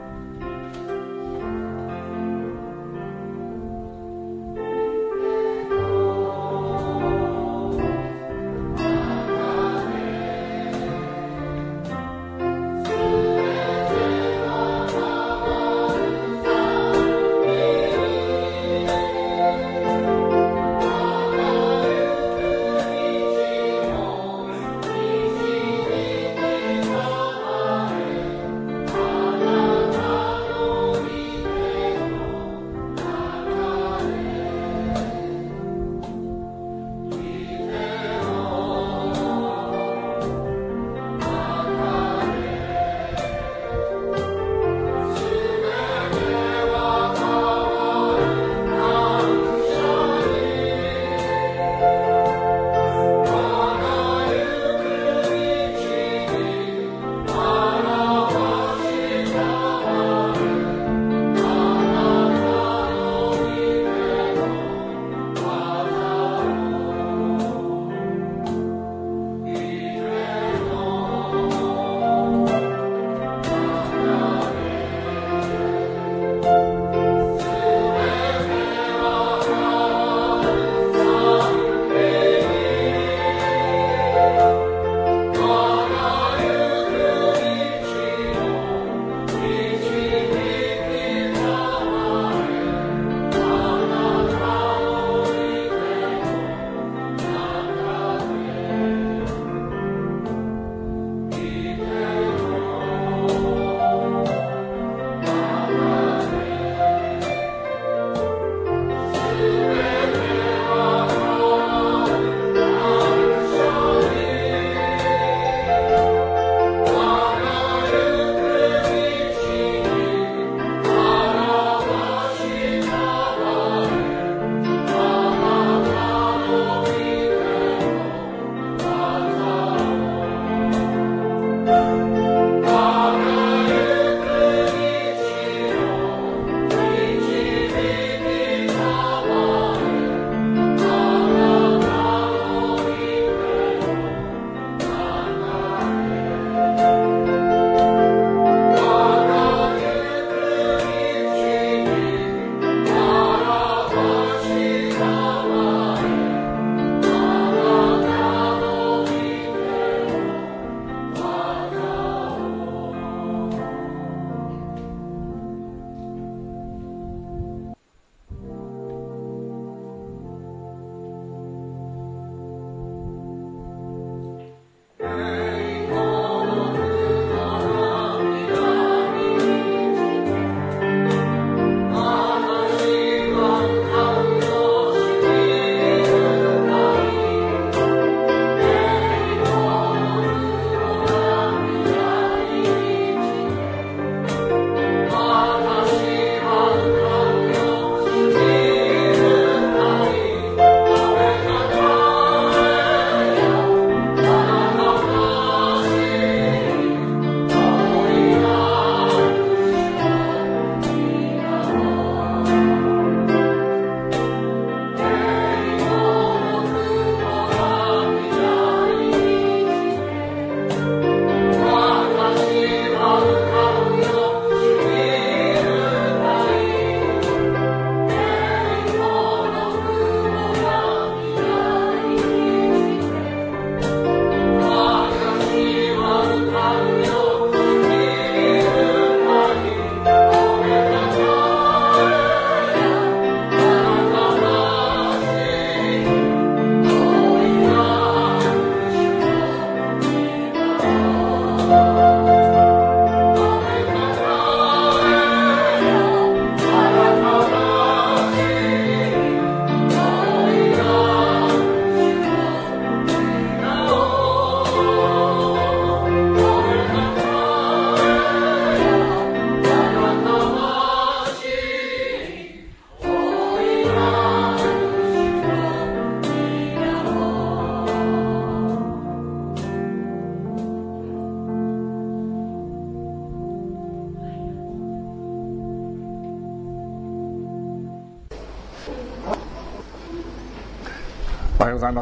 おはようございます。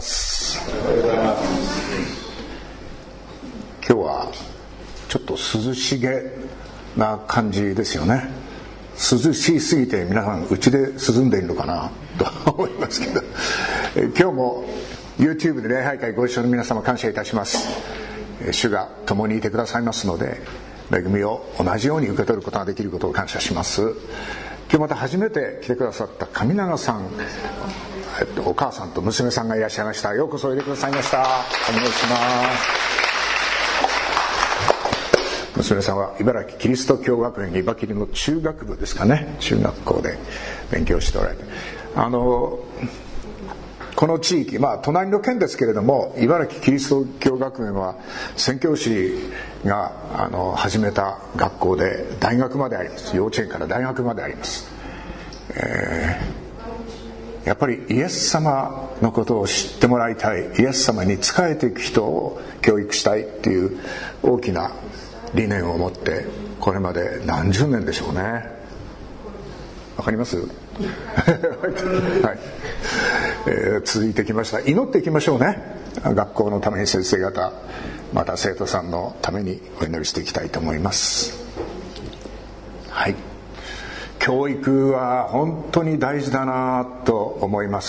今日はちょっと涼しげな感じですよね。涼しすぎて皆さん家で涼んでいるのかなと思いますけど、今日も YouTube で礼拝会ご一緒の皆様感謝いたします。主が共にいてくださいますので、恵みを同じように受け取ることができることを感謝します。今日また初めて来てくださった上永さん、お母さんと娘さんがいらっしゃいました。ようこそおいでくださいました。お願いします。娘さんは茨城キリスト教学園茨城の中学部ですかね、中学校で勉強しておられて、この地域、隣の県ですけれども、茨城キリスト教学園は宣教師が始めた学校で大学まであります。幼稚園から大学まであります。やっぱりイエス様のことを知ってもらいたい、イエス様に仕えていく人を教育したいっていう大きな理念を持ってこれまで何十年でしょうね。わかりますはい、続いてきました。祈っていきましょうね。学校のために先生方、また生徒さんのためにお祈りしていきたいと思います。はい、教育は本当に大事だなと思います。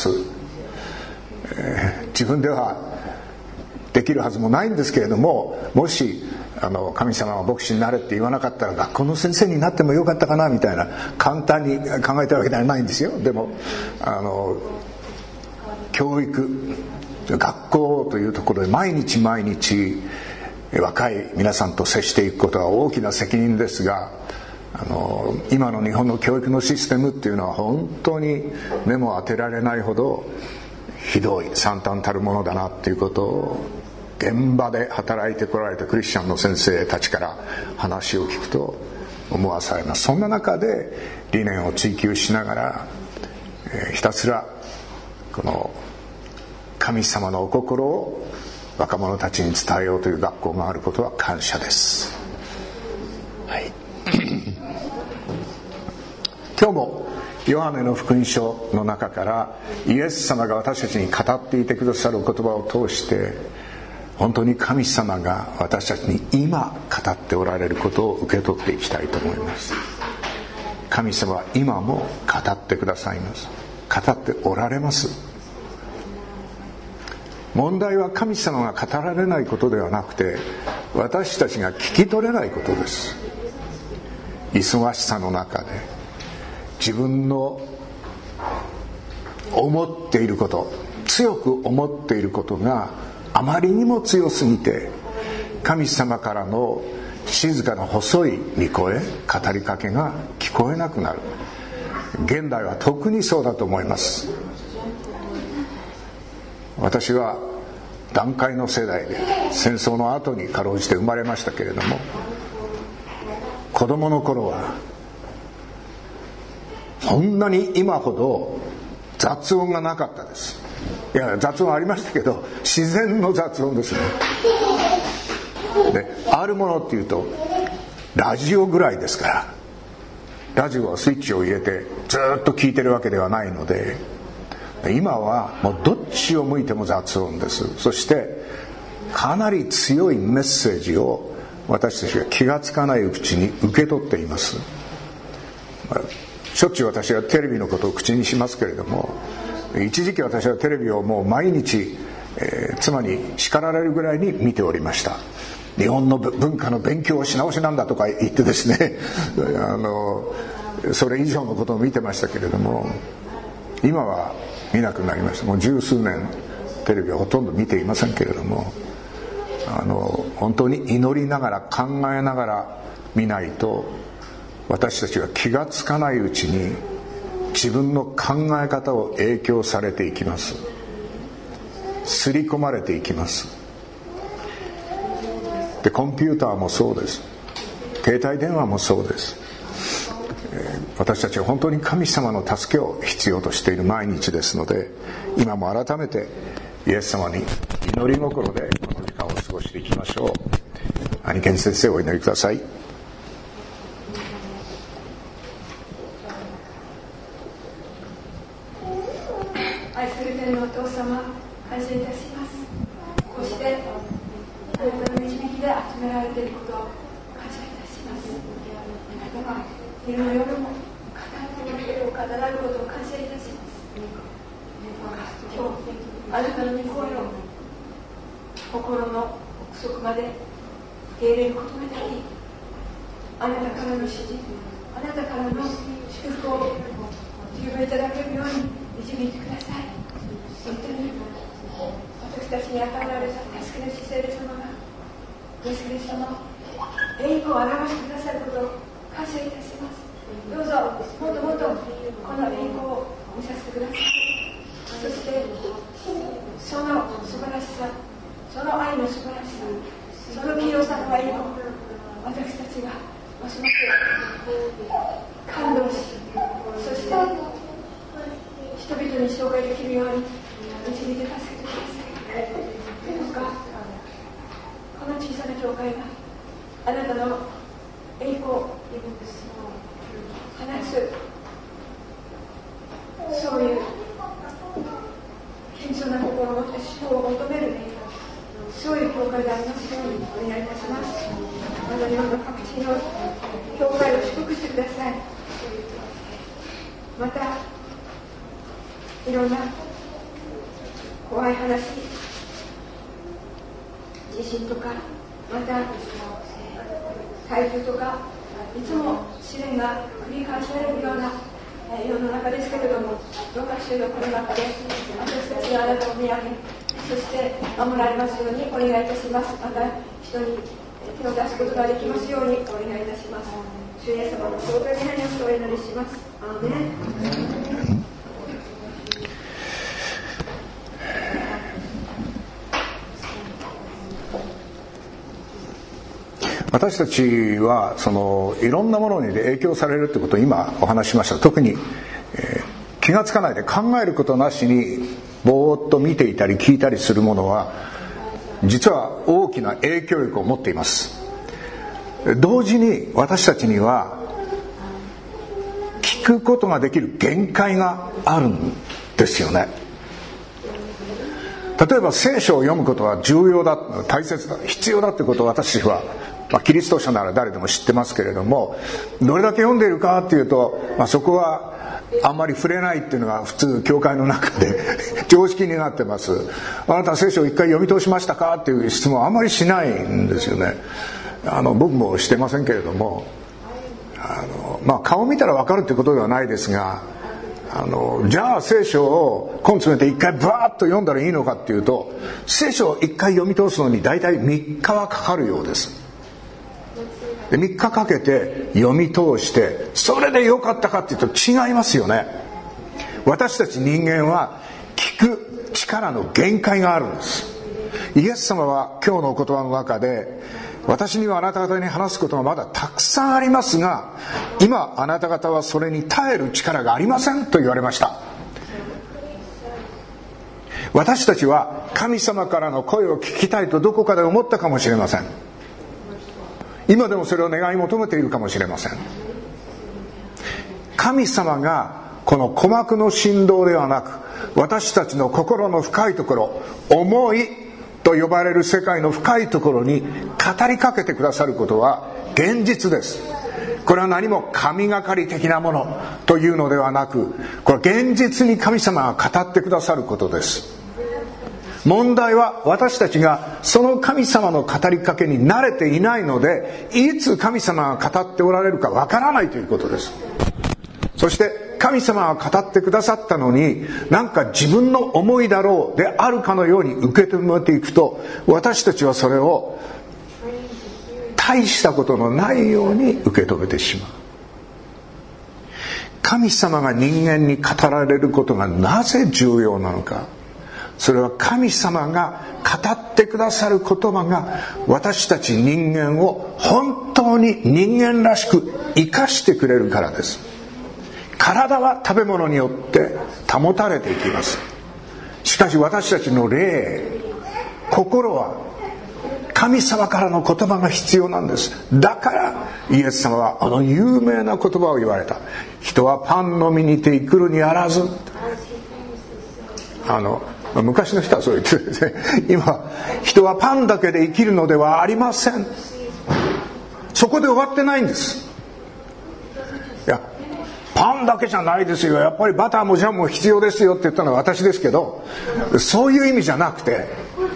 自分ではできるはずもないんですけれども、もし神様は牧師になれって言わなかったら学校の先生になってもよかったかなみたいな、簡単に考えたわけではないんですよ。でも教育、学校というところで毎日毎日若い皆さんと接していくことは大きな責任ですが、今の日本の教育のシステムっていうのは本当に目も当てられないほどひどい惨憺たるものだなっていうことを現場で働いてこられたクリスチャンの先生たちから話を聞くと思わされます。そんな中で理念を追求しながら、ひたすらこの神様のお心を若者たちに伝えようという学校があることは感謝です。はい、今日もヨハネの福音書の中からイエス様が私たちに語っていてくださるお言葉を通して、本当に神様が私たちに今語っておられることを受け取っていきたいと思います。神様は今も語ってくださいます。語っておられます。問題は神様が語られないことではなくて、私たちが聞き取れないことです。忙しさの中で自分の思っていること、強く思っていることがあまりにも強すぎて、神様からの静かな細い御声、語りかけが聞こえなくなる。現代は特にそうだと思います。私は団塊の世代で戦争の後にかろうじて生まれましたけれども、子供の頃はそんなに今ほど雑音がなかったです。いや、雑音ありましたけど自然の雑音ですね。で、あるものっていうとラジオぐらいですから、ラジオはスイッチを入れてずっと聞いてるわけではないので、今はもうどっちを向いても雑音です。そしてかなり強いメッセージを私たちが気がつかないうちに受け取っています。しょっちゅう私はテレビのことを口にしますけれども、一時期私はテレビをもう毎日、妻に叱られるぐらいに見ておりました。日本の文化の勉強をし直しなんだとか言ってですねそれ以上のことを見てましたけれども、今は見なくなりました。もう十数年テレビはほとんど見ていませんけれども、本当に祈りながら考えながら見ないと、私たちが気がつかないうちに自分の考え方を影響されていきます。刷り込まれていきます。で、コンピューターもそうです。携帯電話もそうです。私たちは本当に神様の助けを必要としている毎日ですので、今も改めてイエス様に祈り心でこの時間を過ごしていきましょう。兄健先生、お祈りください。 愛する天のお父様、感謝いたします。こうしてあなたの導きで集められていることを感謝いたします。 様、昼の夜も語ってくれるお方であることを感謝いたします。今日あなたの御声を心の奥底まで受け入れることができ、あなたからの指示、あなたからの祝福を十分いただけるように導いてください。本当に私たちに与えられた助け主聖霊様がイエス・キリストの栄光を表してくださることを感謝いたします。どうぞもっともっとこの栄光を見させてください。そしてその素晴らしさ、その愛の素晴らしさ、その清さの愛を私たちがますます感動し、そして人々に紹介できるように導いて助けてください。どうかこの小さな教会があなたの栄光を話す、そういう謙遜な心を持って主を求める、そういう教会でありますようにお願いいたします。あの日本の各地の教会を祝福してください。またいろんな怖い話、地震とか、また台風とか、いつも試練が繰り返されるような世の中ですけれども、どうか主のこの中で私たちがあなたを見上げ、そして守られますようにお願いいたします。また人に手を出すことができますようにお願いいたします。主イエス様の尊い皆にお祈りします。アーメン。 私たちはいろんなものに影響されるということを今お話ししました。特に、気がつかないで考えることなしにぼーっと見ていたり聞いたりするものは実は大きな影響力を持っています。同時に私たちには聞くことができる限界があるんですよね。例えば聖書を読むことは重要だ、大切だ、必要だということを私はキリスト者なら誰でも知ってますけれども、どれだけ読んでいるかっていうと、そこはあんまり触れないっていうのが普通教会の中で常識になってます。あなた聖書を一回読み通しましたかっていう質問はあんまりしないんですよね。僕もしてませんけれども、顔見たら分かるってことではないですが、じゃあ聖書を根詰めて一回バーッと読んだらいいのかっていうと、聖書を一回読み通すのに大体3日はかかるようです。で3日かけて読み通してそれで良かったかっていうと違いますよね。私たち人間は聞く力の限界があるんです。イエス様は今日の言葉の中で、私にはあなた方に話すことがまだたくさんありますが、今あなた方はそれに耐える力がありませんと言われました。私たちは神様からの声を聞きたいとどこかで思ったかもしれません。今でもそれを願い求めているかもしれません。神様がこの鼓膜の振動ではなく、私たちの心の深いところ、思いと呼ばれる世界の深いところに語りかけてくださることは現実です。これは何も神がかり的なものというのではなく、これは現実に神様が語ってくださることです。問題は私たちがその神様の語りかけに慣れていないので、いつ神様が語っておられるかわからないということです。そして神様が語ってくださったのに、なんか自分の思いだろうであるかのように受け止めていくと、私たちはそれを大したことのないように受け止めてしまう。神様が人間に語られることがなぜ重要なのか。それは神様が語ってくださる言葉が私たち人間を本当に人間らしく生かしてくれるからです。体は食べ物によって保たれていきます。しかし私たちの霊、心は神様からの言葉が必要なんです。だからイエス様はあの有名な言葉を言われた。人はパンのみにて生くるにあらず。昔の人はそう言ってるんですね。今人はパンだけで生きるのではありません。そこで終わってないんです。 パンだけじゃないですよ、やっぱりバターもジャムも必要ですよって言ったのは私ですけど、そういう意味じゃなくて、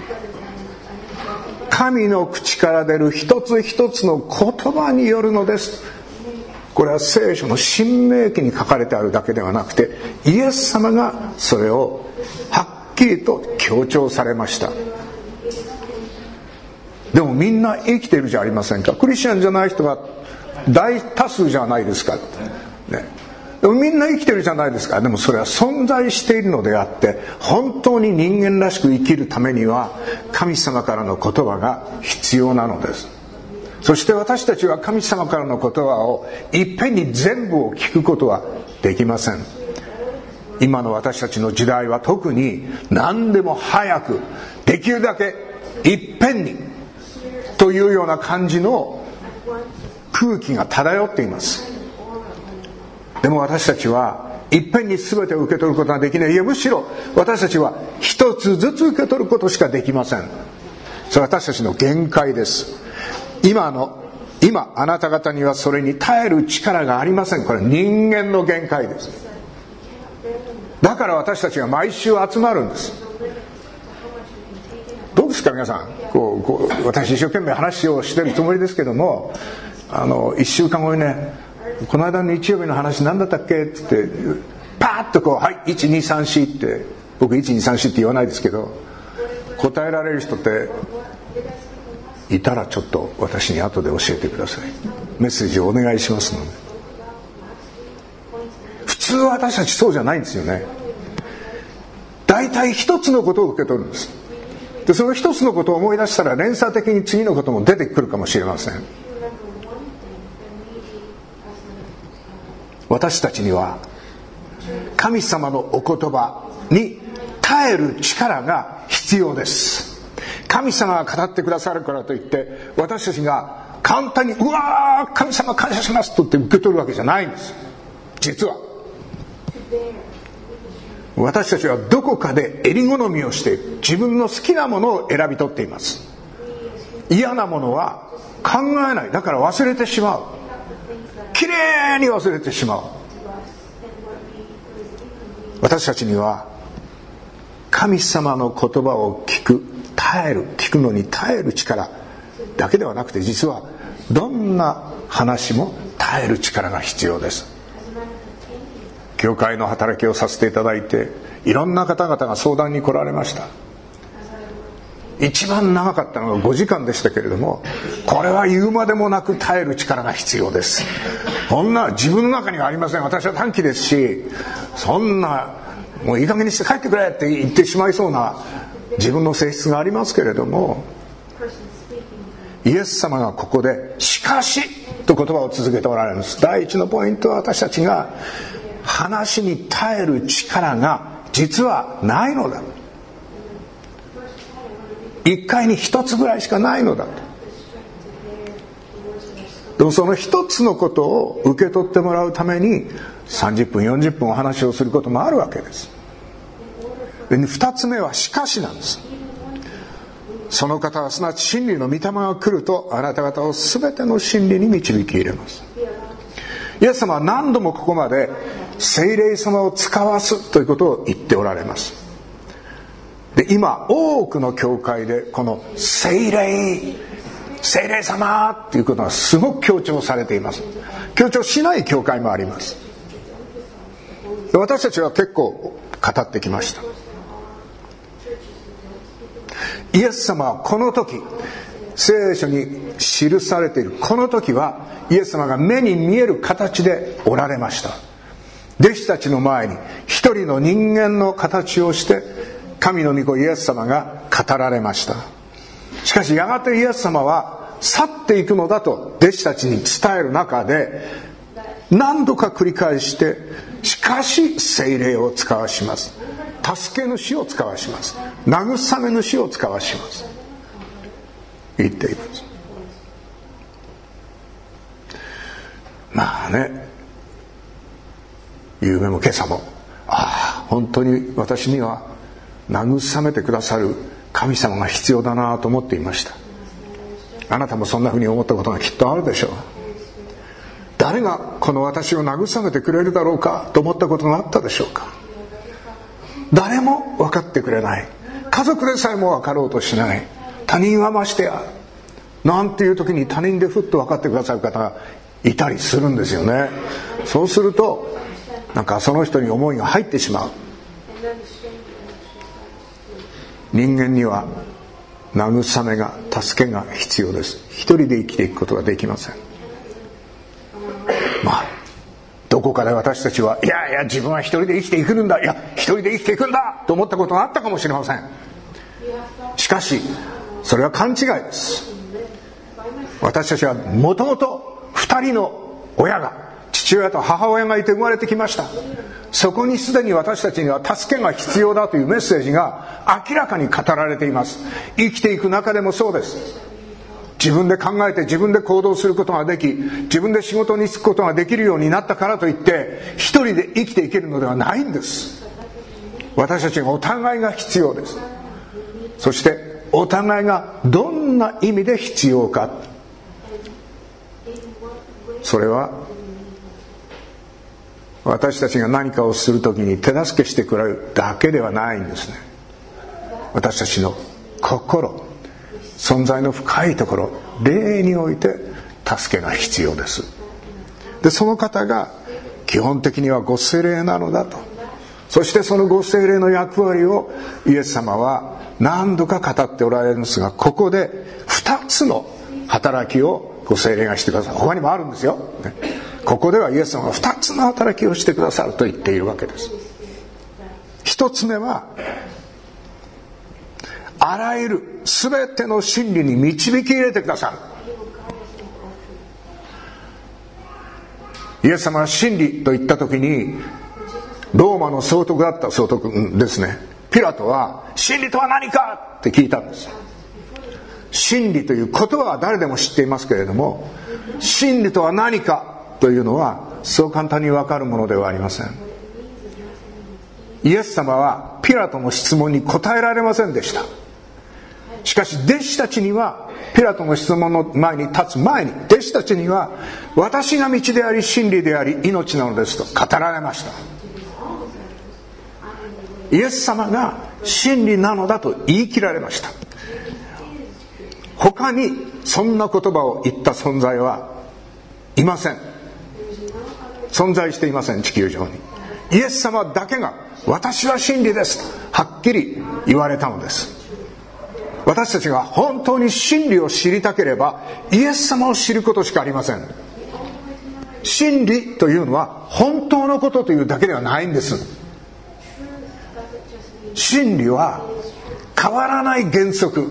神の口から出る一つ一つの言葉によるのです。これは聖書の新明記に書かれてあるだけではなくて、イエス様がそれをはっきりと強調されました。でもみんな生きてるじゃありませんか。クリスチャンじゃない人が大多数じゃないですか、ね、でもみんな生きてるじゃないですか。でもそれは存在しているのであって、本当に人間らしく生きるためには神様からの言葉が必要なのです。そして私たちは神様からの言葉をいっぺんに全部を聞くことはできません。今の私たちの時代は特に何でも早く、できるだけいっぺんにというような感じの空気が漂っています。でも私たちはいっぺんに全てを受け取ることができない。いや、むしろ私たちは一つずつ受け取ることしかできません。それは私たちの限界です。今あなた方にはそれに耐える力がありません。これは人間の限界です。だから私たちが毎週集まるんです。どうですか皆さん、私一生懸命話をしてるつもりですけども、1週間後にね、この間の日曜日の話何だったっけって言ってパーッとはい 1234 って僕1234って言わないですけど、答えられる人っていたらちょっと私に後で教えてください。メッセージをお願いしますので。普通は私たちそうじゃないんですよね。大体一つのことを受け取るんです。でその一つのことを思い出したら連鎖的に次のことも出てくるかもしれません。私たちには神様のお言葉に耐える力が必要です。神様が語ってくださるからといって私たちが簡単にうわー神様感謝しますとって受け取るわけじゃないんです。実は私たちはどこかで襟好みをして自分の好きなものを選び取っています。嫌なものは考えない。だから忘れてしまう。きれいに忘れてしまう。私たちには神様の言葉を聞く、聞くのに耐える力だけではなくて、実はどんな話も耐える力が必要です。教会の働きをさせていただいて、いろんな方々が相談に来られました。一番長かったのが5時間でしたけれども、これは言うまでもなく耐える力が必要です。そんな自分の中にはありません。私は短気ですし、そんなもういい加減にして帰ってくれって言ってしまいそうな自分の性質がありますけれども、イエス様がここでしかしと言葉を続けておられるんです。第一のポイントは、私たちが話に耐える力が実はないのだ。一回に一つぐらいしかないのだと。でもその一つのことを受け取ってもらうために30分40分お話をすることもあるわけです。で二つ目はしかしなんです。その方はすなわち真理の御霊が来るとあなた方を全ての真理に導き入れます。イエス様は何度もここまで聖霊様を使わすということを言っておられます。で今多くの教会でこの聖霊様っていうことがすごく強調されています。強調しない教会もあります。で私たちは結構語ってきました。イエス様はこの時、聖書に記されているこの時はイエス様が目に見える形でおられました。弟子たちの前に一人の人間の形をして神の御子イエス様が語られました。しかしやがてイエス様は去っていくのだと弟子たちに伝える中で何度か繰り返して、しかし聖霊を使わします、助け主を使わします、慰め主を使わします言っています。まあね、夕べも今朝も本当に私には慰めてくださる神様が必要だなと思っていました。あなたもそんなふうに思ったことがきっとあるでしょう。 誰がこの私を慰めてくれるだろうかと思ったことがあったでしょうか。誰も分かってくれない。家族でさえも分かろうとしない。他人はましてやなんていう時に他人でふっと分かってくださる方がいたりするんですよね。そうするとなんかその人に思いが入ってしまう。人間には慰めが助けが必要です。一人で生きていくことができません。どこかで私たちはいや自分は一人で生きていくんだ、いや一人で生きていくんだと思ったことがあったかもしれません。しかしそれは勘違いです。私たちはもともと2人の親が、父親と母親がいて生まれてきました。そこにすでに私たちには助けが必要だというメッセージが明らかに語られています。生きていく中でもそうです。自分で考えて自分で行動することができ、自分で仕事に就くことができるようになったからといって一人で生きていけるのではないんです。私たちがお互いが必要です。そしてお互いがどんな意味で必要か、それは私たちが何かをするときに手助けしてくれるだけではないんですね。私たちの心、存在の深いところ、霊において助けが必要です。でその方が基本的にはご聖霊なのだと。そしてそのご聖霊の役割をイエス様は何度か語っておられるんですが、ここで2つの働きをご聖霊がしてくださる。他にもあるんですよ。ここではイエス様が2つの働きをしてくださると言っているわけです。1つ目はあらゆる全ての真理に導き入れてくださる。イエス様が真理と言った時にローマの総督だった総督ですね、ピラトは真理とは何かって聞いたんです。真理という言葉は誰でも知っていますけれども、真理とは何かというのはそう簡単に分かるものではありません。イエス様はピラトの質問に答えられませんでした。しかし弟子たちにはピラトの質問の前に立つ前に弟子たちには私が道であり真理であり命なのですと語られました。イエス様が真理なのだと言い切られました。他にそんな言葉を言った存在はいません。存在していません、地球上に。イエス様だけが私は真理ですとはっきり言われたのです。私たちが本当に真理を知りたければイエス様を知ることしかありません。真理というのは本当のことというだけではないんです。真理は変わらない原則、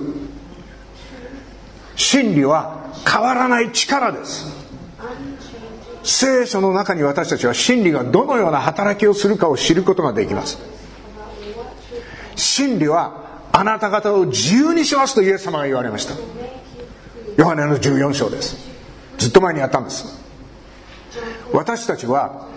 真理は変わらない力です。聖書の中に私たちは真理がどのような働きをするかを知ることができます。真理はあなた方を自由にしますとイエス様が言われました。ヨハネの14章です。ずっと前にやったんです。私たちは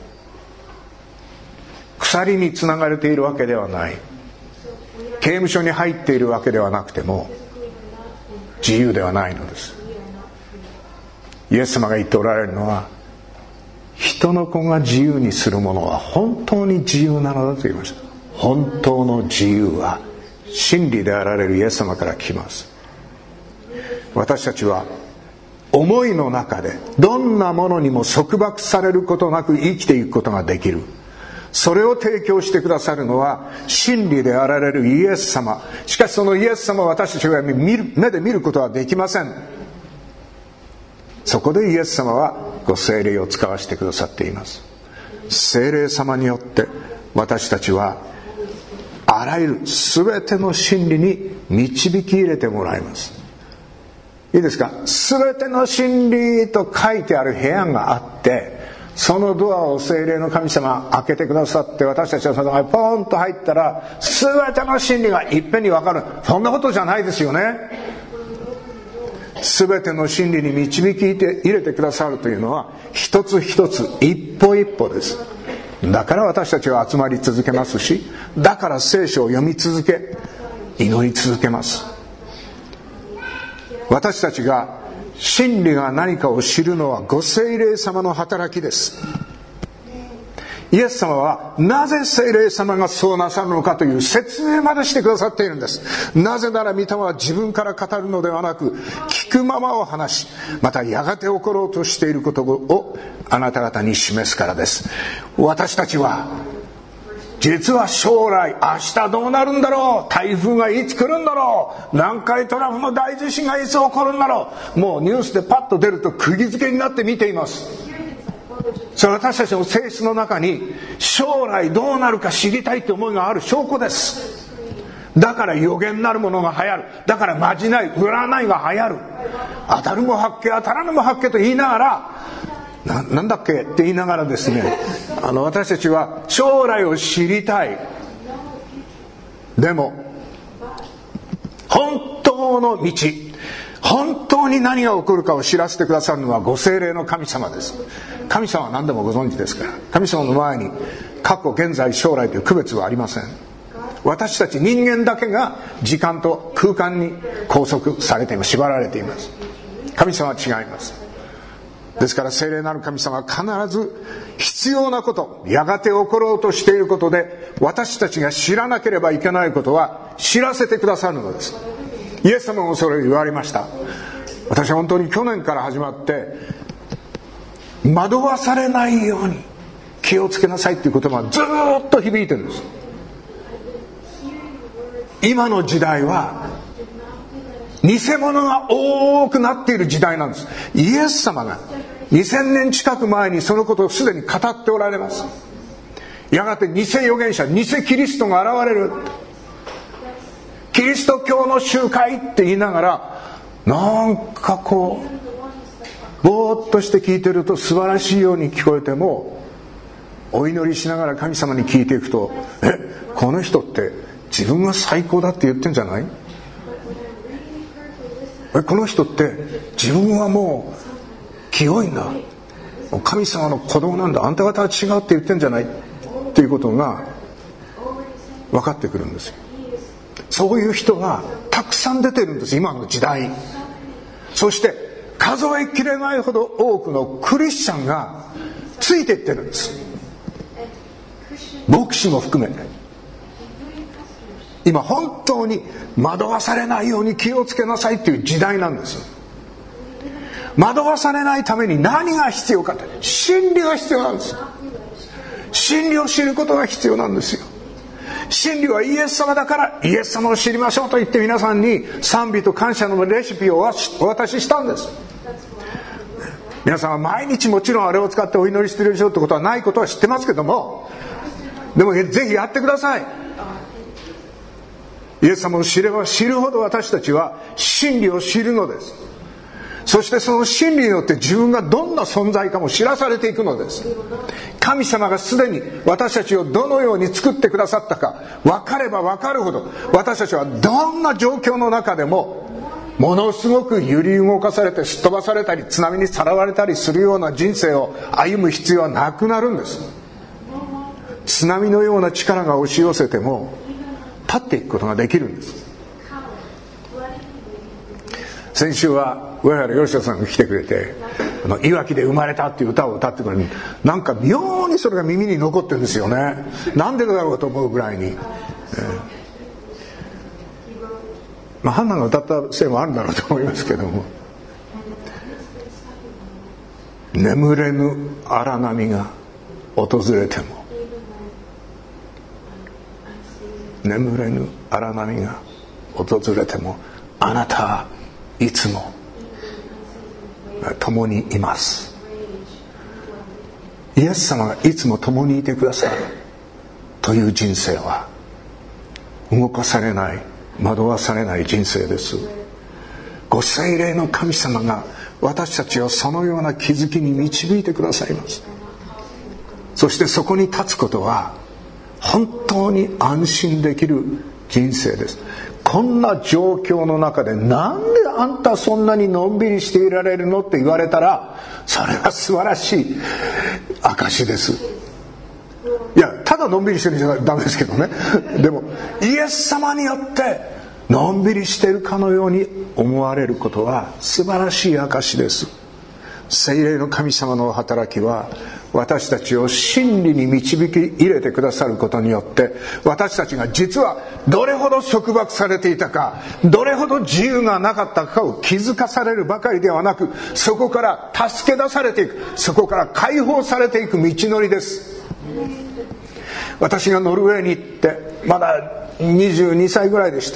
鎖につながれているわけではない、刑務所に入っているわけではなくても自由ではないのです。イエス様が言っておられるのは、人の子が自由にするものは本当に自由なのだと言いました。本当の自由は真理であられるイエス様から来ます。私たちは思いの中でどんなものにも束縛されることなく生きていくことができる。それを提供してくださるのは真理であられるイエス様。しかしそのイエス様を私たちが目で見ることはできません。そこでイエス様はご聖霊を使わせてくださっています。聖霊様によって私たちはあらゆる全ての真理に導き入れてもらいます。いいですか。全ての真理と書いてある部屋があって、そのドアを聖霊の神様が開けてくださって、私たちはその中にポーンと入ったら全ての真理がいっぺんに分かる。そんなことじゃないですよね。全ての真理に導き入れてくださるというのは一つ一つ一歩一歩です。だから私たちは集まり続けますし、だから聖書を読み続け、祈り続けます。私たちが真理が何かを知るのはご聖霊様の働きです。イエス様はなぜ聖霊様がそうなさるのかという説明までしてくださっているんです。なぜなら御霊は自分から語るのではなく、聞くままを話し、またやがて起ころうとしていることをあなた方に示すからです。私たちは実は将来、明日どうなるんだろう、台風がいつ来るんだろう、南海トラフの大地震がいつ起こるんだろう、もうニュースでパッと出ると釘付けになって見ています。それは私たちの性質の中に将来どうなるか知りたいって思いがある証拠です。だから予言なるものが流行る。だからまじない占いが流行る。当たるも八卦当たらぬも八卦と言いながら、なんだっけって言いながらですね、私たちは将来を知りたい。でも本当の道、本当に何が起こるかを知らせてくださるのはご聖霊の神様です。神様は何でもご存知ですから。神様の前に過去、現在、将来という区別はありません。私たち人間だけが時間と空間に拘束されています。縛られています。神様は違います。ですから聖霊なる神様は必ず必要なこと、やがて起ころうとしていることで、私たちが知らなければいけないことは知らせてくださるのです。イエス様もそれを言われました。私は本当に去年から始まって惑わされないように気をつけなさいという言葉がずっと響いてるんです。今の時代は偽物が多くなっている時代なんです。イエス様が2000年近く前にそのことをすでに語っておられます。やがて偽預言者、偽キリストが現れる、キリスト教の集会って言いながら、なんかこうぼーっとして聞いてると素晴らしいように聞こえても、お祈りしながら神様に聞いていくと、この人って自分が最高だって言ってんじゃない？この人って自分はもう清いんだ、神様の子供なんだ、あんた方は違うって言ってんじゃないっていうことが分かってくるんですよ。そういう人がたくさん出てるんです、今の時代。そして数えきれないほど多くのクリスチャンがついていってるんです。牧師も含めて。今本当に惑わされないように気をつけなさいっていう時代なんです。惑わされないために何が必要かって、真理が必要なんです。真理を知ることが必要なんですよ。真理はイエス様だからイエス様を知りましょうと言って、皆さんに賛美と感謝のレシピをお渡ししたんです。皆さんは毎日もちろんあれを使ってお祈りしてるでしょうってことはないことは知ってますけども、でもぜひやってください。イエス様を知れば知るほど私たちは真理を知るのです。そしてその真理によって自分がどんな存在かも知らされていくのです。神様がすでに私たちをどのように作ってくださったか分かれば分かるほど、私たちはどんな状況の中でもものすごく揺り動かされてすっ飛ばされたり津波にさらわれたりするような人生を歩む必要はなくなるんです。津波のような力が押し寄せても立っていくことができるんです。先週は上原義人さんが来てくれて、いわきで生まれたっていう歌を歌ってくれる。なんか妙にそれが耳に残ってるんですよね。なんでだろうと思うぐらいに、ハンナが歌ったせいもあるんだろうと思いますけども、眠れぬ荒波が訪れても、眠れぬ荒波が訪れても、あなたはいつも共にいます。イエス様がいつも共にいてくださるという人生は動かされない、惑わされない人生です。ご聖霊の神様が私たちをそのような気づきに導いてくださいます。そしてそこに立つことは本当に安心できる人生です。こんな状況の中でなんであんたそんなにのんびりしていられるのって言われたら、それは素晴らしい証です。いや、ただのんびりしてるんじゃダメですけどね。でもイエス様によってのんびりしているかのように思われることは素晴らしい証です。聖霊の神様の働きは私たちを真理に導き入れてくださることによって、私たちが実はどれほど束縛されていたか、どれほど自由がなかったかを気づかされるばかりではなく、そこから助け出されていく、そこから解放されていく道のりです。私がノルウェーに行ってまだ22歳ぐらいでした。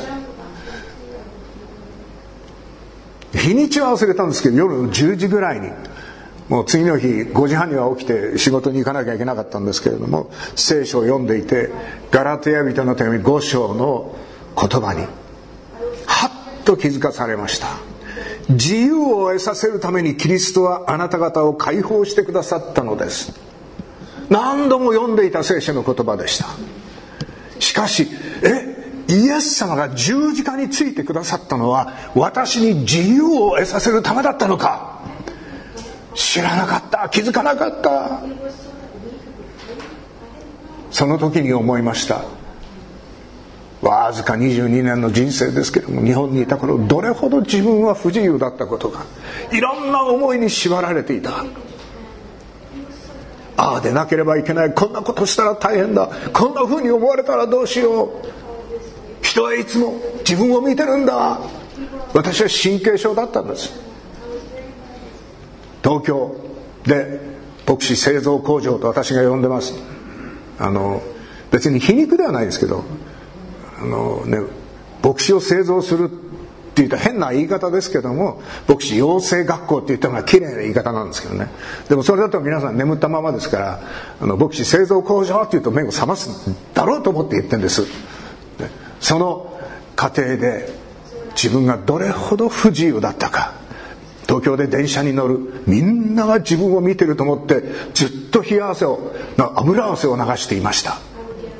日にちは忘れたんですけど、夜の10時ぐらいに、もう次の日5時半には起きて仕事に行かなきゃいけなかったんですけれども、聖書を読んでいて、ガラテヤ人の手紙5章の言葉にはっと気づかされました。自由を得させるためにキリストはあなた方を解放してくださったのです。何度も読んでいた聖書の言葉でした。しかしイエス様が十字架についてくださったのは私に自由を得させるためだったのか。知らなかった、気づかなかった。その時に思いました。わずか22年の人生ですけれども、日本にいた頃どれほど自分は不自由だったことか、いろんな思いに縛られていた。ああでなければいけない、こんなことしたら大変だ、こんな風に思われたらどうしよう、人はいつも自分を見てるんだ。私は神経症だったんです。東京で牧師製造工場と私が呼んでます。別に皮肉ではないですけど、牧師を製造するって言ったら変な言い方ですけども、牧師養成学校って言ったのが綺麗な言い方なんですけどね。でもそれだと皆さん眠ったままですから、牧師製造工場って言うと目を覚ますだろうと思って言ってるんです。その過程で自分がどれほど不自由だったか、東京で電車に乗るみんなが自分を見てると思ってずっと油汗を流していました。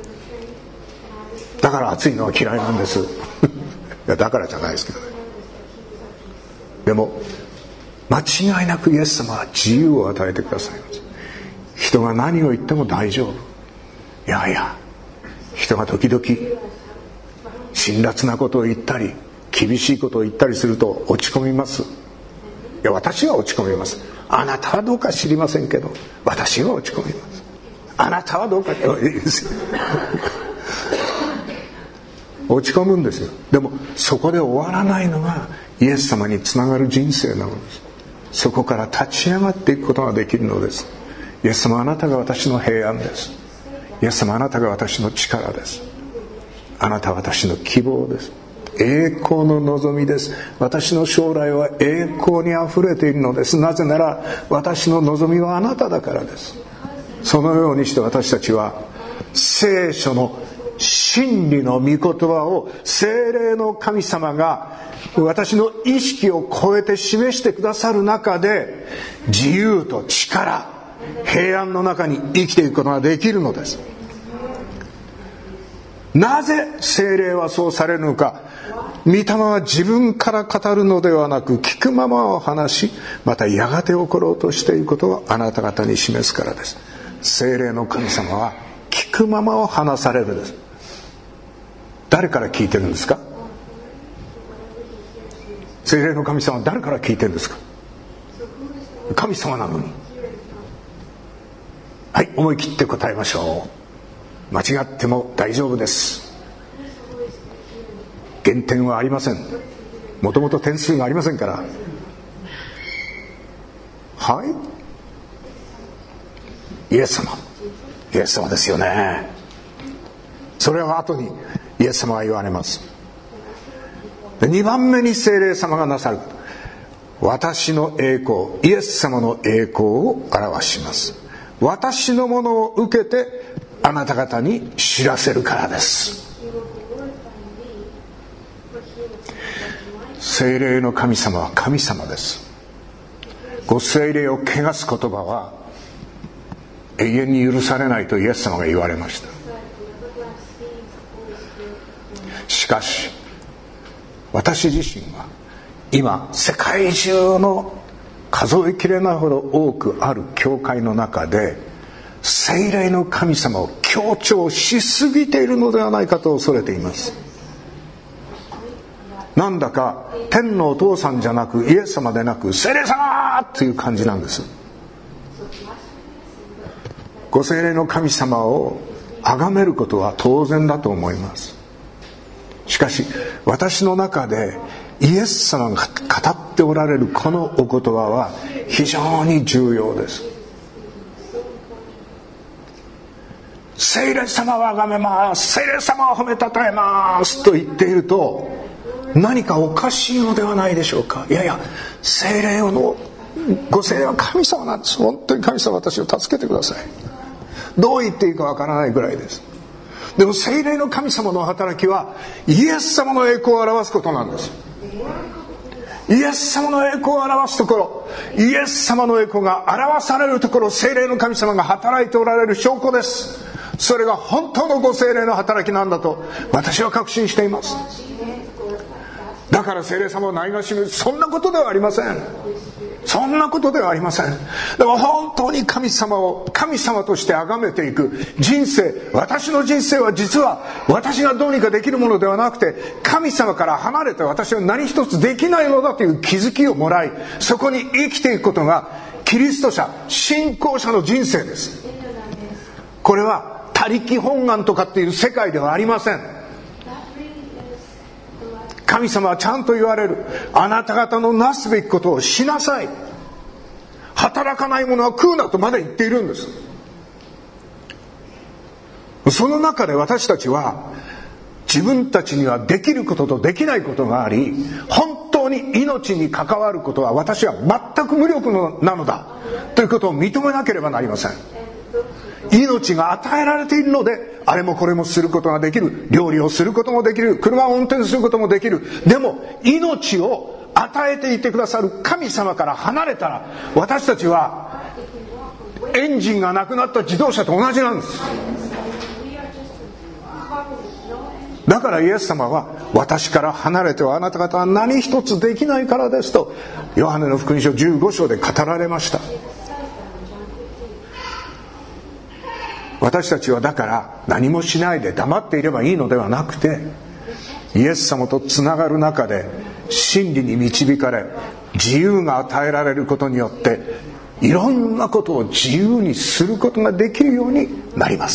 だから暑いのは嫌いなんですいやだからじゃないですけどね。でも間違いなくイエス様は自由を与えてくださいます。人が何を言っても大丈夫。いやいや、人が時々辛辣なことを言ったり厳しいことを言ったりすると落ち込みます。いや私は落ち込みます。あなたはどうか知りませんけど私は落ち込みます。あなたはどうかいいですよ落ち込むんですよ。でもそこで終わらないのがイエス様につながる人生なのです。そこから立ち上がっていくことができるのです。イエス様、あなたが私の平安です。イエス様、あなたが私の力です。あなたは私の希望です。栄光の望みです。私の将来は栄光にあふれているのです。なぜなら私の望みはあなただからです。そのようにして私たちは聖書の真理の御言葉を聖霊の神様が私の意識を超えて示してくださる中で、自由と力、平安の中に生きていくことができるのです。なぜ聖霊はそうされるのか。御霊は自分から語るのではなく、聞くままを話し、またやがて起ころうとしていることをあなた方に示すからです。聖霊の神様は聞くままを話されるんです。誰から聞いてるんですか。聖霊の神様は誰から聞いてるんですか。神様なのに。はい、思い切って答えましょう。間違っても大丈夫です。減点はありません。もともと点数がありませんから。はい、イエス様、イエス様ですよね。それは後にイエス様が言われます。で、2番目に聖霊様がなさる、私の栄光、イエス様の栄光を表します。私のものを受けてあなた方に知らせるからです。聖霊の神様は神様です。ご聖霊を汚す言葉は永遠に許されないとイエス様が言われました。しかし私自身は今世界中の数えきれないほど多くある教会の中で聖霊の神様を強調しすぎているのではないかと恐れています。 なんだか天のお父さんじゃなくイエス様でなく聖霊様っていう感じなんです。ご聖霊の神様を崇めることは当然だと思います。しかし私の中でイエス様が語っておられるこのお言葉は非常に重要です。聖霊様を崇めます、聖霊様を褒めたたえますと言っていると何かおかしいのではないでしょうか。いやいや、聖霊のご聖霊は神様なんです。本当に神様、私を助けてください。どう言っていいかわからないぐらいです。でも聖霊の神様の働きはイエス様の栄光を表すことなんです。イエス様の栄光を表すところ、イエス様の栄光が表されるところ、聖霊の神様が働いておられる証拠です。それが本当のご聖霊の働きなんだと私は確信しています。だから聖霊様をないがしろに、そんなことではありません。そんなことではありません。でも本当に神様を神様として崇めていく人生、私の人生は実は私がどうにかできるものではなくて、神様から離れて私は何一つできないのだという気づきをもらい、そこに生きていくことがキリスト者、信仰者の人生です。これは他力本願とかっていう世界ではありません。神様はちゃんと言われる。あなた方のなすべきことをしなさい。働かないものは食うなとまで言っているんです。その中で私たちは自分たちにはできることとできないことがあり、本当に命に関わることは私は全く無力なのだということを認めなければなりません。命が与えられているので、あれもこれもすることができる、料理をすることもできる、車を運転することもできる。でも命を与えていてくださる神様から離れたら、私たちはエンジンがなくなった自動車と同じなんです。だからイエス様は、私から離れてはあなた方は何一つできないからですとヨハネの福音書15章で語られました。私たちはだから何もしないで黙っていればいいのではなくて、イエス様とつながる中で真理に導かれ、自由が与えられることによっていろんなことを自由にすることができるようになります。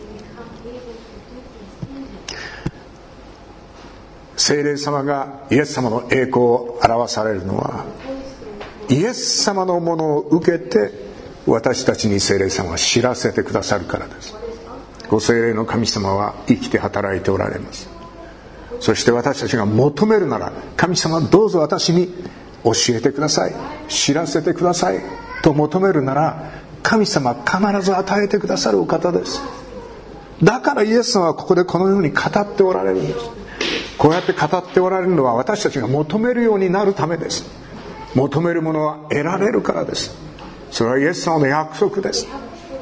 聖霊様がイエス様の栄光を表されるのは、イエス様のものを受けて私たちに聖霊様は知らせてくださるからです。ご聖霊の神様は生きて働いておられます。そして私たちが求めるなら、神様どうぞ私に教えてください、知らせてくださいと求めるなら、神様必ず与えてくださるお方です。だからイエス様はここでこのように語っておられるんです。こうやって語っておられるのは私たちが求めるようになるためです。求めるものは得られるからです。それはイエス様の約束です。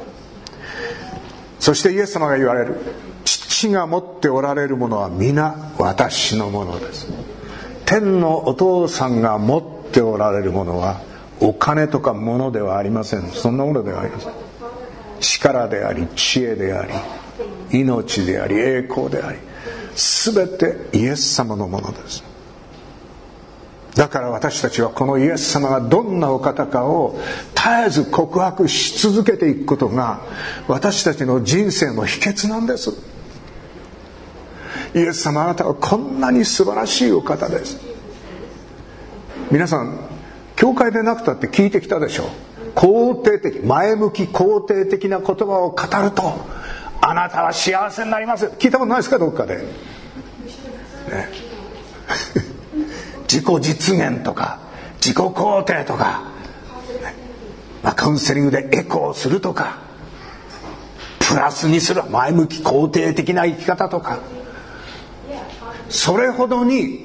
そしてイエス様が言われる、父が持っておられるものは皆私のものです。天のお父さんが持っておられるものはお金とか物ではありません。そんなものではありません。力であり、知恵であり、命であり、栄光であり、すべてイエス様のものです。だから私たちはこのイエス様がどんなお方かを絶えず告白し続けていくことが私たちの人生の秘訣なんです。イエス様、あなたはこんなに素晴らしいお方です。皆さん教会でなくたって聞いてきたでしょう。肯定的、前向き肯定的な言葉を語るとあなたは幸せになります。聞いたことないですか、どっかで、ね自己実現とか自己肯定とか、カウンセリングでエコーするとか、プラスにする前向き肯定的な生き方とか、それほどに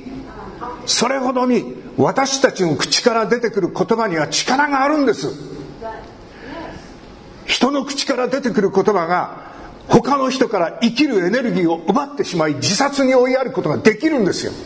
私たちの口から出てくる言葉には力があるんです。人の口から出てくる言葉が他の人から生きるエネルギーを奪ってしまい、自殺に追いやることができるんですよ。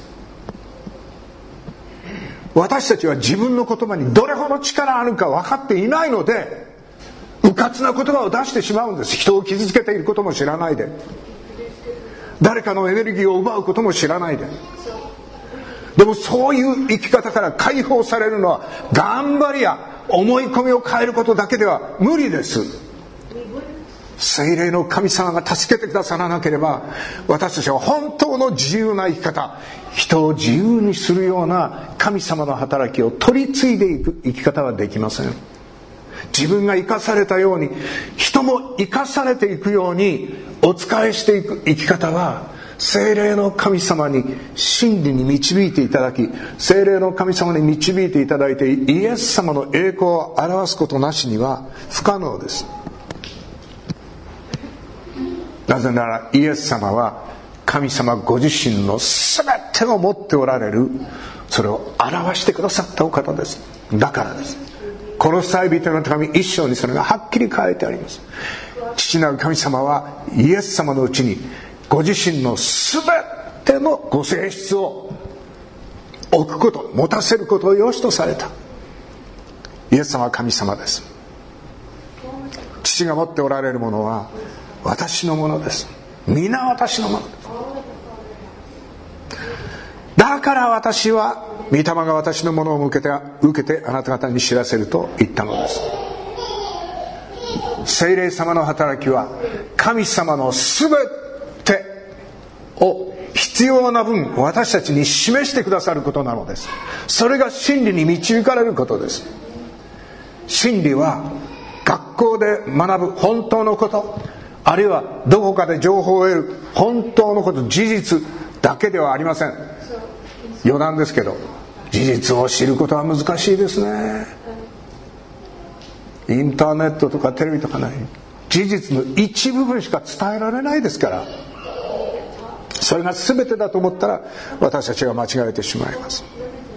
私たちは自分の言葉にどれほど力あるか分かっていないので、うかつな言葉を出してしまうんです。人を傷つけていることも知らないで、誰かのエネルギーを奪うことも知らないで。 でもそういう生き方から解放されるのは頑張りや思い込みを変えることだけでは無理です。聖霊の神様が助けてくださらなければ、私たちは本当の自由な生き方、人を自由にするような神様の働きを取り継いでいく生き方はできません。自分が生かされたように人も生かされていくようにお仕えしていく生き方は、聖霊の神様に真理に導いていただき、聖霊の神様に導いていただいてイエス様の栄光を表すことなしには不可能です。なぜならイエス様は神様ご自身の全てを持っておられる、それを表してくださったお方です。だからです。コロサイ人の手紙1章にそれがはっきり書いてあります。父なる神様はイエス様のうちにご自身の全てのご性質を置くこと、持たせることを良しとされた。イエス様は神様です。父が持っておられるものは私のものです。皆私のものです。だから私は御霊が私のものを受けてあなた方に知らせると言ったのです。聖霊様の働きは神様の全てを必要な分私たちに示してくださることなのです。それが真理に導かれることです。真理は学校で学ぶ本当のこと、あるいはどこかで情報を得る本当のこと、事実だけではありません。余談ですけど、事実を知ることは難しいですね。インターネットとかテレビとかない、事実の一部分しか伝えられないですから、それが全てだと思ったら私たちが間違えてしまいます。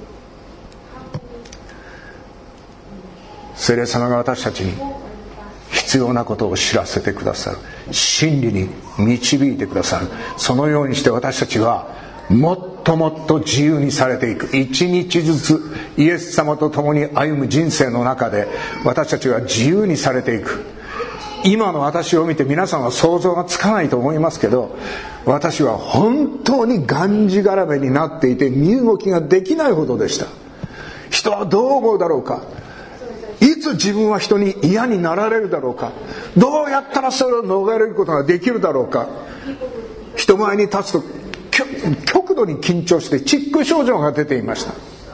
聖霊様が私たちに必要なことを知らせてくださる、真理に導いてくださる。そのようにして私たちはもっともっと自由にされていく。一日ずつイエス様と共に歩む人生の中で私たちは自由にされていく。今の私を見て皆さんは想像がつかないと思いますけど、私は本当にがんじがらめになっていて身動きができないほどでした。人はどう思うだろうか、いつ自分は人に嫌になられるだろうか、どうやったらそれを逃れることができるだろうか。人前に立つと極度に緊張してチック症状が出ていました。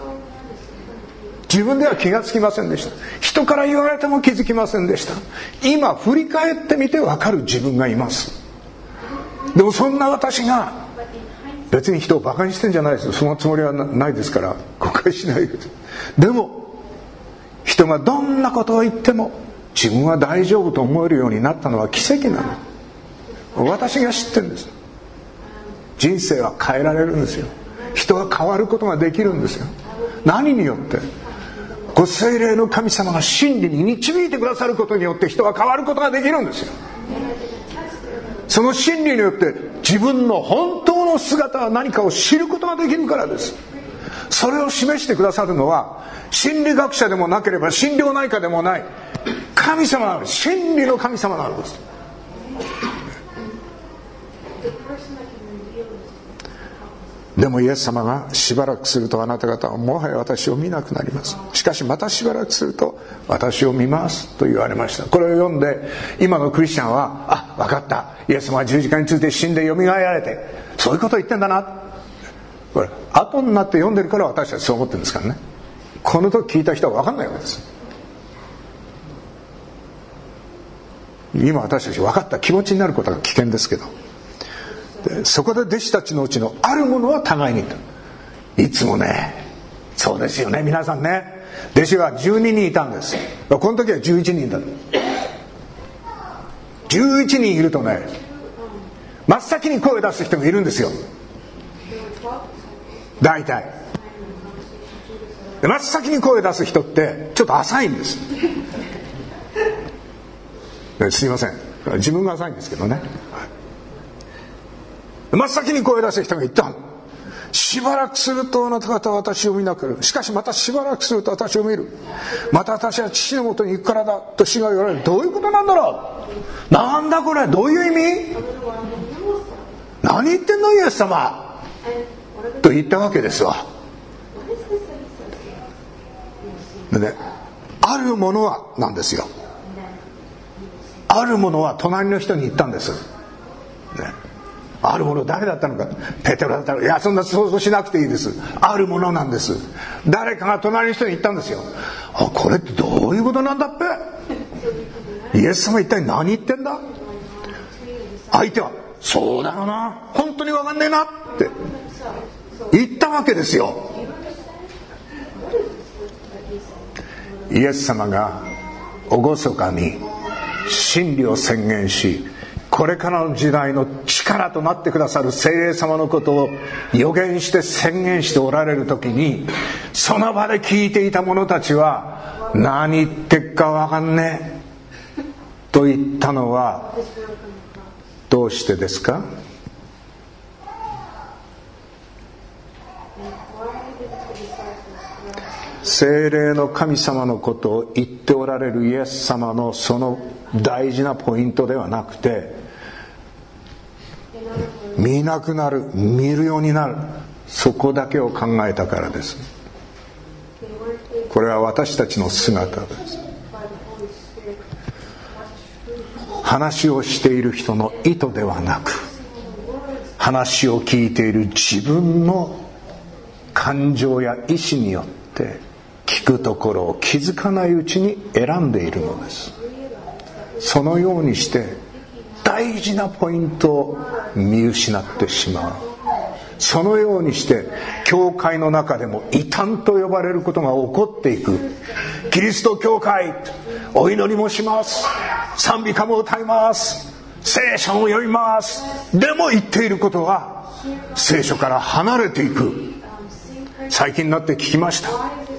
自分では気がつきませんでした。人から言われても気づきませんでした。今振り返ってみて分かる自分がいます。でもそんな私が別に人をバカにしてんじゃないですよ。そのつもりはないですから誤解しないで。でも人がどんなことを言っても自分は大丈夫と思えるようになったのは奇跡なの。私が知ってるんです。人生は変えられるんですよ。人は変わることができるんですよ。何によって？ご聖霊の神様が真理に導いてくださることによって人は変わることができるんですよ。その真理によって自分の本当の姿は何かを知ることができるからです。それを示してくださるのは心理学者でもなければ心療内科でもない神様なのです。真理の神様なのです。でもイエス様がしばらくするとあなた方はもはや私を見なくなります。しかしまたしばらくすると私を見ますと言われました。これを読んで今のクリスチャンは、分かった、イエス様は十字架について死んでよみがえられてそういうことを言ってんだな。これ後になって読んでるから私たちそう思ってるんですからね。この時聞いた人は分かんないわけです。今私たち分かった気持ちになることが危険ですけど、でそこで弟子たちのうちのあるものは互いに言った。いつもね、そうですよね皆さんね、弟子は12人いたんです。この時は11人だ。11人いるとね、真っ先に声を出す人がいるんですよ。大体真っ先に声を出す人ってちょっと浅いんです。すいません、自分が浅いんですけどね。真っ先に声を出す人が言った。しばらくするとあなた方は私を見なくなる。しかしまたしばらくすると私を見る。また私は父のもとに行くからだと主が言われる。どういうことなんだろう。なんだこれ、どういう意味。何言ってんのイエス様と言ったわけですわ。 でね、あるものはなんですよ。あるものは隣の人に言ったんです、ね、あるもの誰だったのか。ペテロだったのか。いや、そんな想像しなくていいです。あるものなんです。誰かが隣の人に言ったんですよ。あ、これってどういうことなんだっぺ。イエス様一体何言ってんだ。相手はそうだよな、本当に分かんねえなって言ったわけですよ。イエス様が厳かに真理を宣言し、これからの時代の力となってくださる聖霊様のことを予言して宣言しておられる時に、その場で聞いていた者たちは何言ってっか分かんねえと言ったのはどうしてですか。聖霊の神様のことを言っておられるイエス様のその大事なポイントではなくて、見なくなる、見るようになる、そこだけを考えたからです。これは私たちの姿です。話をしている人の意図ではなく、話を聞いている自分の感情や意志によって聞くところを気づかないうちに選んでいるのです。そのようにして大事なポイントを見失ってしまう。そのようにして教会の中でも異端と呼ばれることが起こっていく。キリスト教会、お祈りもします、賛美歌も歌います、聖書を読みます、でも言っていることは聖書から離れていく。最近になって聞きました。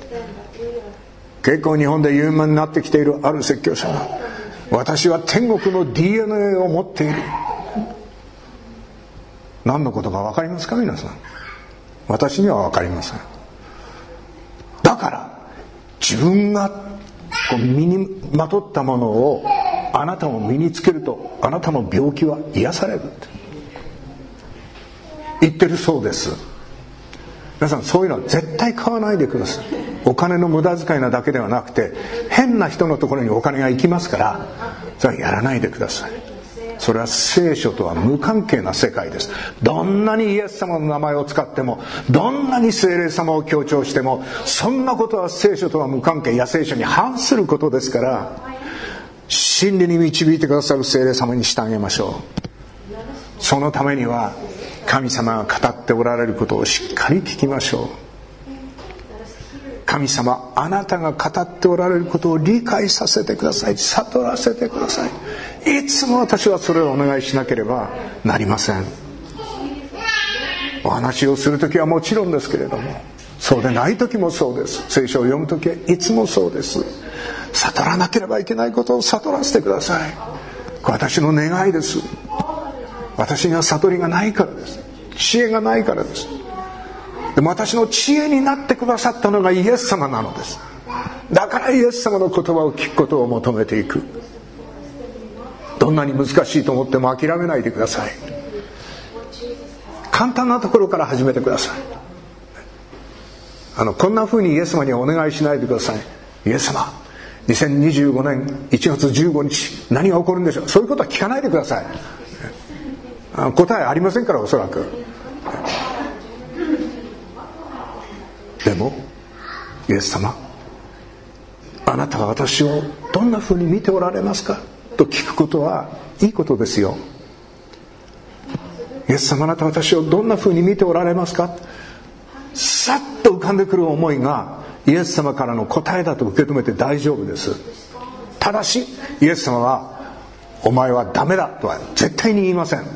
結構日本で有名になってきているある説教者が、私は天国の DNA を持っている。何のことか分かりますか皆さん。私には分かりません。だから自分が身にまとったものをあなたも身につけると、あなたの病気は癒されるって言ってるそうです。皆さん、そういうのは絶対買わないでください。お金の無駄遣いなだけではなくて、変な人のところにお金が行きますから、それはやらないでください。それは聖書とは無関係な世界です。どんなにイエス様の名前を使っても、どんなに聖霊様を強調しても、そんなことは聖書とは無関係や聖書に反することですから、真理に導いてくださる聖霊様に従いましょう。そのためには神様が語っておられることをしっかり聞きましょう。神様、あなたが語っておられることを理解させてください。悟らせてください。いつも私はそれをお願いしなければなりません。お話をするときはもちろんですけれども、そうでないときもそうです。聖書を読むときはいつもそうです。悟らなければいけないことを悟らせてください。私の願いです。私には悟りがないからです。知恵がないからです。でも私の知恵になってくださったのがイエス様なのです。だからイエス様の言葉を聞くことを求めていく。どんなに難しいと思っても諦めないでください。簡単なところから始めてください。こんな風にイエス様にお願いしないでください。イエス様、2025年1月15日何が起こるんでしょう。そういうことは聞かないでください。答えありませんから、おそらく。でもイエス様、あなたは私をどんな風に見ておられますかと聞くことはいいことですよ。イエス様、あなたは私をどんな風に見ておられますか。さっと浮かんでくる思いがイエス様からの答えだと受け止めて大丈夫です。ただしイエス様はお前はダメだとは絶対に言いません。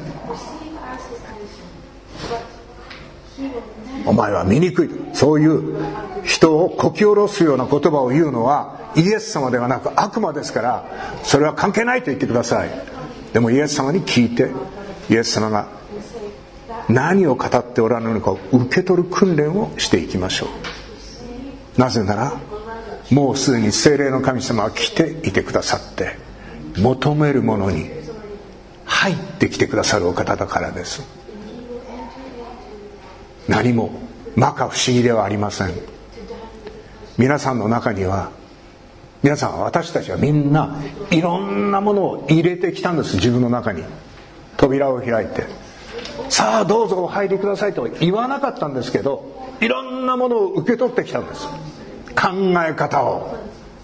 お前は醜い、そういう人をこき下ろすような言葉を言うのはイエス様ではなく悪魔ですから、それは関係ないと言ってください。でもイエス様に聞いて、イエス様が何を語っておられるのかを受け取る訓練をしていきましょう。なぜならもうすでに聖霊の神様は来ていてくださって、求めるものに入ってきてくださるお方だからです。何も摩訶不思議ではありません。 皆さんの中には、皆さん、私たちはみんないろんなものを入れてきたんです。自分の中に扉を開いて、さあどうぞお入りくださいと言わなかったんですけど、いろんなものを受け取ってきたんです。考え方を、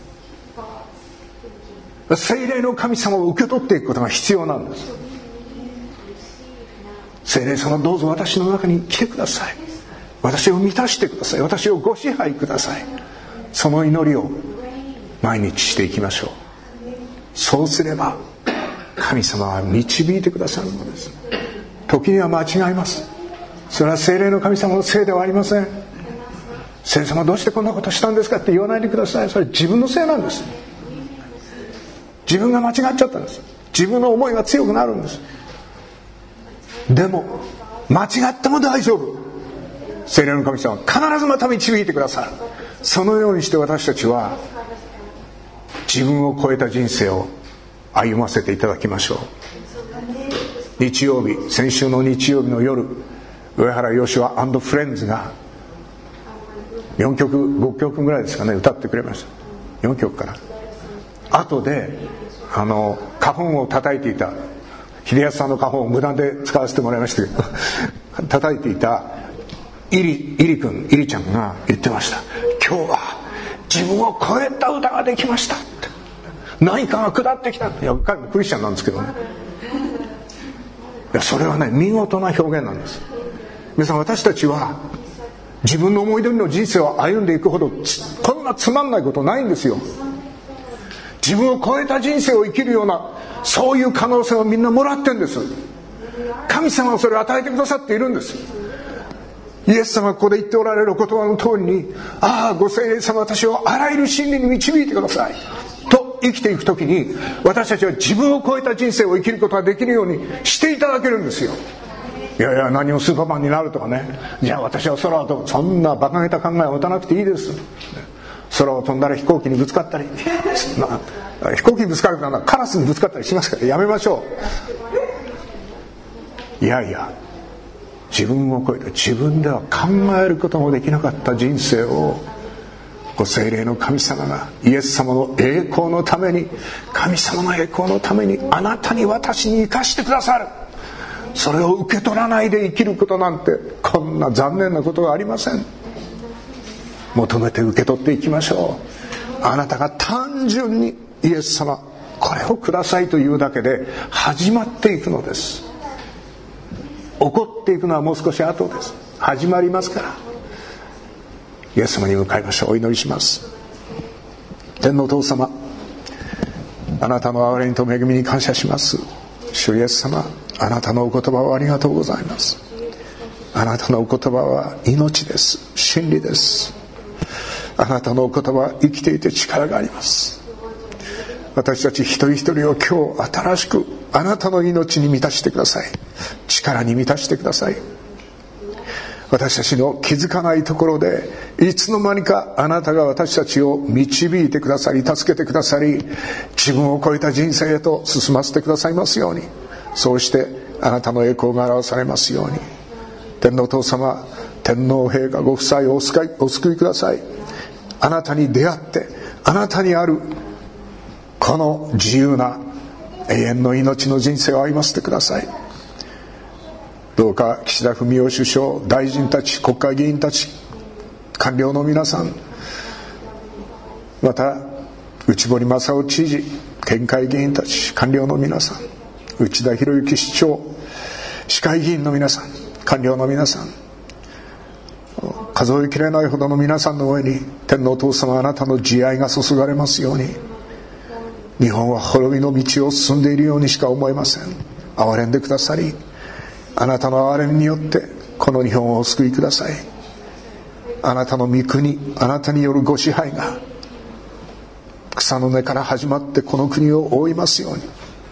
聖霊の神様を受け取っていくことが必要なんです。聖霊様、どうぞ私の中に来てください。私を満たしてください。私をご支配ください。その祈りを毎日していきましょう。そうすれば神様は導いてくださるのです。時には間違います。それは聖霊の神様のせいではありません。聖霊様、どうしてこんなことしたんですかって言わないでください。それ自分のせいなんです。自分が間違っちゃったんです。自分の思いが強くなるんです。でも間違っても大丈夫。聖霊の神様は必ずまた導いてくださる。そのようにして私たちは自分を超えた人生を歩ませていただきましょう。日曜日、先週の日曜日の夜、上原義和&フレンズが4曲5曲ぐらいですかね、歌ってくれました。4曲かな。後で花本を叩いていた、秀康さんの花本を無断で使わせてもらいましたけど叩いていたイリちゃんが言ってました。今日は自分を超えた歌ができましたって、何かが下ってきた。いや、彼もクリスチャンなんですけどね。いや、それはね、見事な表現なんです。皆さん、私たちは自分の思い通りの人生を歩んでいくほどこんなつまんないことないんですよ。自分を超えた人生を生きるような、そういう可能性をみんなもらってるんです。神様はそれを与えてくださっているんです。イエス様がここで言っておられる言葉の通りに、ああ、ご聖霊様、私をあらゆる真理に導いてくださいと生きていくときに、私たちは自分を超えた人生を生きることができるようにしていただけるんですよ。いやいや、何もスーパーマンになるとかね、じゃあ私は空を飛ぶ、そんな馬鹿げた考えを持たなくていいです。空を飛んだら飛行機にぶつかったり飛行機にぶつかるからカラスにぶつかったりしますから、やめましょう。いやいや、自分を超えて自分では考えることもできなかった人生を、ご聖霊の神様がイエス様の栄光のために、神様の栄光のためにあなたに私に生かしてくださる。それを受け取らないで生きることなんて、こんな残念なことがありません。求めて受け取っていきましょう。あなたが単純にイエス様これをくださいというだけで始まっていくのです。起こっていくのはもう少し後です。始まりますから、イエス様に向かいましょう。お祈りします。天のお父様、あなたの憐れみと恵みに感謝します。主イエス様、あなたのお言葉をありがとうございます。あなたのお言葉は命です。真理です。あなたのお言葉は生きていて力があります。私たち一人一人を今日新しくあなたの命に満たしてください。力に満たしてください。私たちの気づかないところでいつの間にかあなたが私たちを導いてくださり、助けてくださり、自分を超えた人生へと進ませてくださいますように、そうしてあなたの栄光が表されますように。天皇お父様、天皇陛下ご夫妻をお救いください。あなたに出会って、あなたにあるこの自由な永遠の命の人生を歩ませてください。どうか岸田文雄首相、大臣たち、国会議員たち、官僚の皆さん、また内堀正夫知事、県会議員たち、官僚の皆さん、内田博之市長、市会議員の皆さん、官僚の皆さん、数えきれないほどの皆さんの上に天のお父様、あなたの慈愛が注がれますように。日本は滅びの道を進んでいるようにしか思えません。憐れんでくださり、あなたの憐れみによってこの日本をお救いください。あなたの御国、あなたによるご支配が草の根から始まってこの国を覆いますように。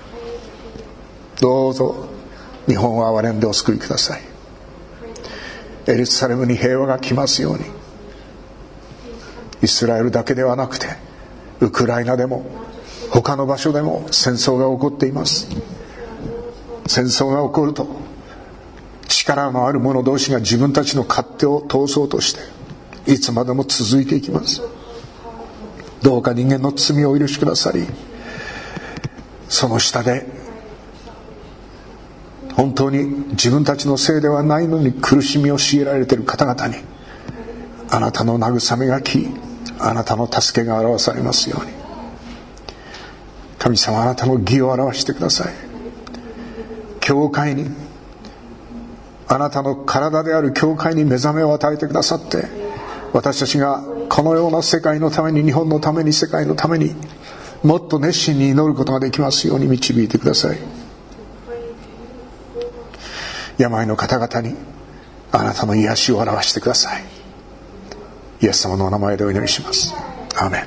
どうぞ日本を憐れんでお救いください。エルサレムに平和が来ますように。イスラエルだけではなくてウクライナでも他の場所でも戦争が起こっています。戦争が起こると力のある者同士が自分たちの勝手を通そうとしていつまでも続いていきます。 どうか人間の罪をお許しくださり、その下で本当に自分たちのせいではないのに苦しみを強いられている方々にあなたの慰めがき、あなたの助けが表されますように。神様、あなたの義を表してください。教会に、あなたの体である教会に目覚めを与えてくださって、私たちがこのような世界のために、日本のために、世界のためにもっと熱心に祈ることができますように導いてください。病の方々にあなたの癒しを表してください。イエス様のお名前でお祈りします。アーメン。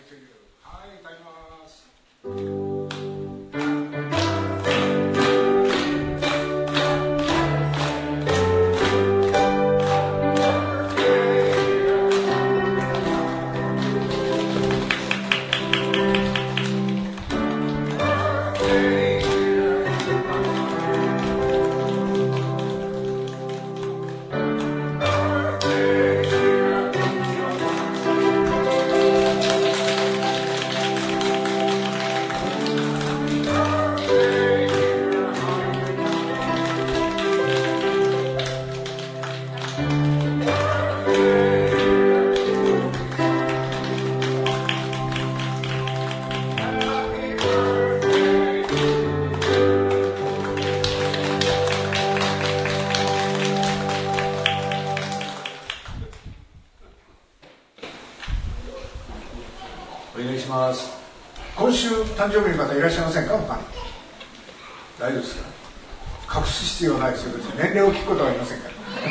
ている。はい、歌います。今週誕生日の方いらっしゃいませんか？他に大丈夫ですか？隠す必要ないですよ。別に年齢を聞くことはありません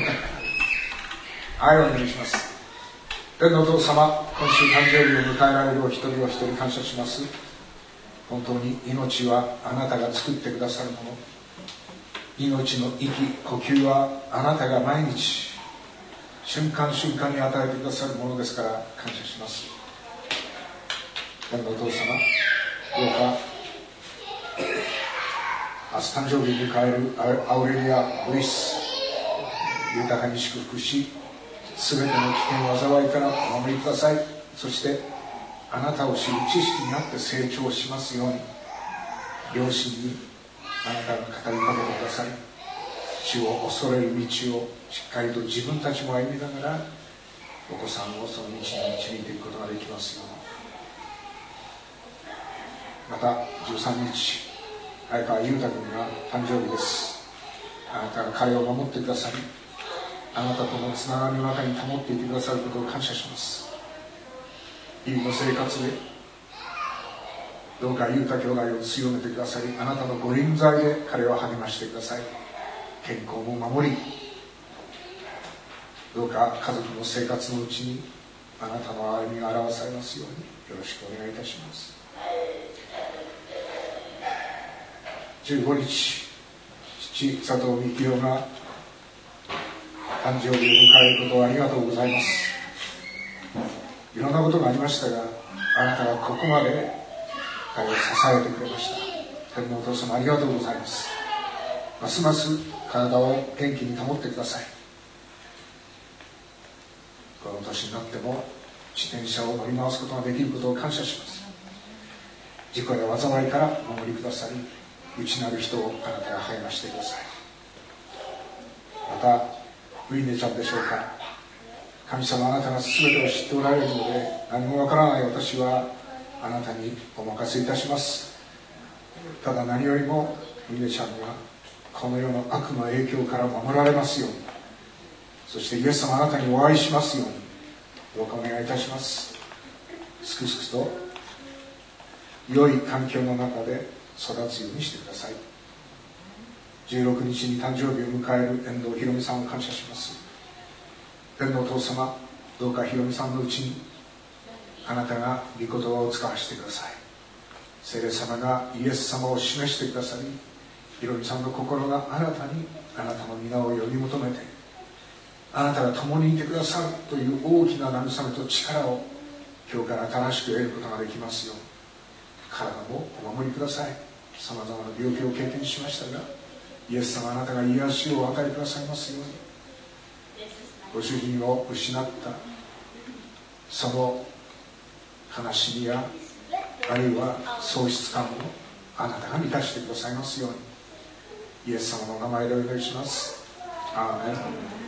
からはい、お願いします。天のお父様、今週誕生日を迎えられるお一人お一人感謝します。本当に命はあなたが作ってくださるもの、命の息呼吸はあなたが毎日瞬間瞬間に与えてくださるものですから感謝します。天のお父様、どうか明日誕生日を迎えるアウレリア・ブリス、豊かに祝福し、全ての危険災いからお守りください。そしてあなたを知る知識にあって成長しますように、両親にあなたが語りかけてください。主を恐れる道をしっかりと自分たちも歩みながらお子さんをその道に導いていくことができますように。また13日、早川裕太君が誕生日です。あなたが彼を守ってくださり、あなたとのつながりの中に保っていてくださることを感謝します。日々の生活でどうか裕太兄弟を強めてくださり、あなたのご臨在で彼を励ましてください。健康も守り、どうか家族の生活のうちにあなたの歩みが表されますようによろしくお願いいたします。15日、父佐藤幹夫が誕生日を迎えることをありがとうございます。いろんなことがありましたが、あなたがここまで彼を支えてくれました。天のお父様、ありがとうございます。ますます体を元気に保ってください。この年になっても自転車を乗り回すことができることを感謝します。事故や災いからお守りくださり、内なる人をあなたが励ましてください。またウィンネちゃんでしょうか。神様、あなたが全てを知っておられるので、何もわからない私はあなたにお任せいたします。ただ何よりもウィンネちゃんがこの世の悪の影響から守られますように、そしてイエス様、あなたにお会いしますようにどうかお願いいたします。すくすくと良い環境の中で育つようにしてください。16日に誕生日を迎える遠藤ひろみさんを感謝します。天のお父様、どうかひろみさんのうちにあなたが御言葉を使わせてください。聖霊様がイエス様を示してくださり、ひろみさんの心が新たにあなたの皆を呼び求めて、あなたが共にいてくださるという大きな慰めと力を今日から新しく得ることができますように、体もお守りください。さまざまな病気を経験しましたが、イエス様、あなたが癒しを与えてくださいますように、ご主人を失ったその悲しみやあるいは喪失感をあなたが満たしてくださいますように、イエス様の名前でお願いします。アーメン。